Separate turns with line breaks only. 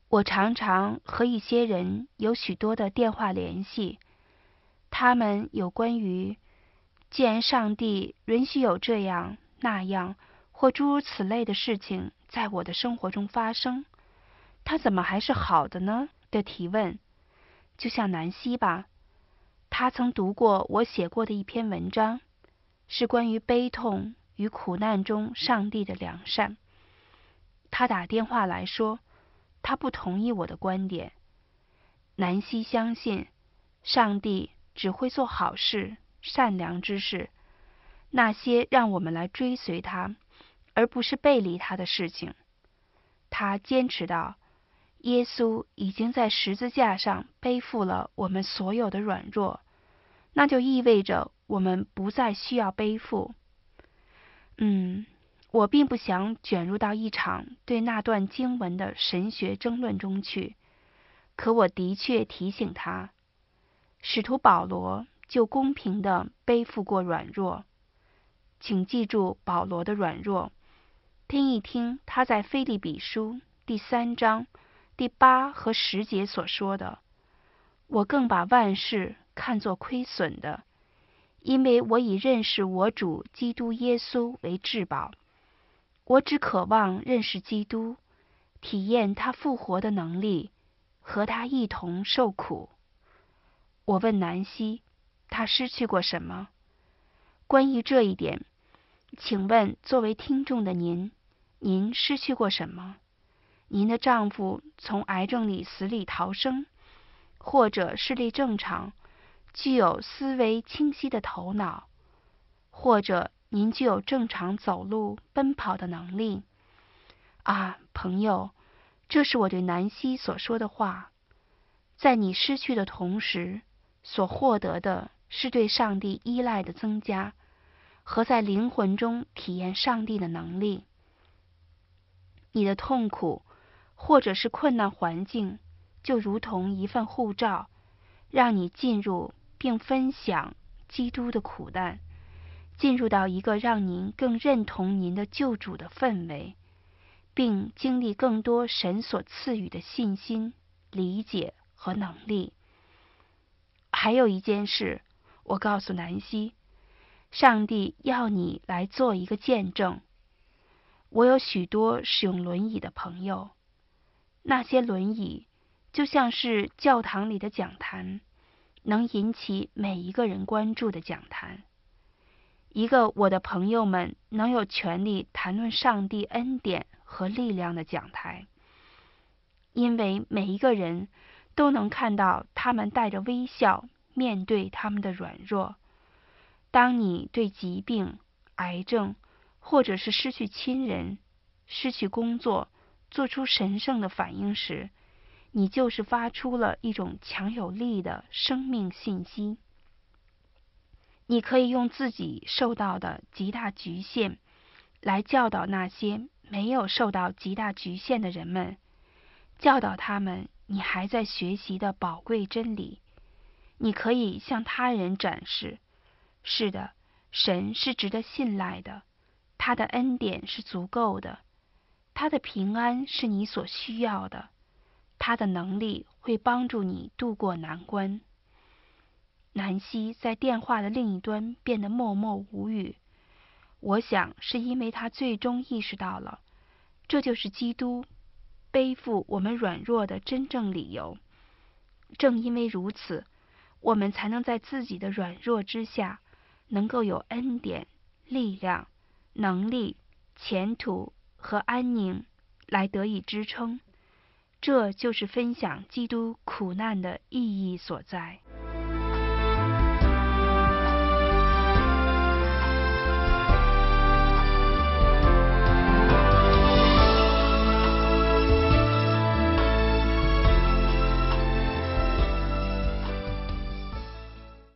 我常常和一些人有许多的电话联系，他们有关于既然上帝允许有这样那样或诸如此类的事情在我的生活中发生，他怎么还是好的呢？的提问。就像南希吧，他曾读过我写过的一篇文章，是关于悲痛与苦难中上帝的良善。他打电话来说，他不同意我的观点。南希相信上帝只会做好事、善良之事，那些让我们来追随他，而不是背离他的事情。他坚持到，耶稣已经在十字架上背负了我们所有的软弱，那就意味着我们不再需要背负。我并不想卷入到一场对那段经文的神学争论中去，可我的确提醒他，使徒保罗就公平地背负过软弱。请记住保罗的软弱，听一听他在腓立比书第3章第8和10节所说的：我更把万事看作亏损的，因为我以认识我主基督耶稣为至宝。我只渴望认识基督，体验他复活的能力，和他一同受苦。我问南希，他失去过什么？关于这一点，请问作为听众的您失去过什么？您的丈夫从癌症里死里逃生，或者视力正常，具有思维清晰的头脑，或者您具有正常走路奔跑的能力。朋友，这是我对南希所说的话。在你失去的同时，所获得的是对上帝依赖的增加，和在灵魂中体验上帝的能力。你的痛苦或者是困难环境，就如同一份护照，让你进入并分享基督的苦难，进入到一个让您更认同您的救主的氛围，并经历更多神所赐予的信心、理解和能力。还有一件事，我告诉南希，上帝要你来做一个见证。我有许多使用轮椅的朋友，那些轮椅就像是教堂里的讲坛，能引起每一个人关注的讲坛。一个我的朋友们能有权利谈论上帝恩典和力量的讲台，因为每一个人都能看到他们带着微笑面对他们的软弱。当你对疾病、癌症，或者是失去亲人、失去工作，做出神圣的反应时，你就是发出了一种强有力的生命信息。你可以用自己受到的极大局限，来教导那些没有受到极大局限的人们，教导他们你还在学习的宝贵真理。你可以向他人展示，是的，神是值得信赖的，他的恩典是足够的，他的平安是你所需要的，他的能力会帮助你度过难关。南希在电话的另一端变得默默无语，我想是因为他最终意识到了，这就是基督背负我们软弱的真正理由。正因为如此，我们才能在自己的软弱之下，能够有恩典、力量、能力、前途和安宁来得以支撑。这就是分享基督苦难的意义所在。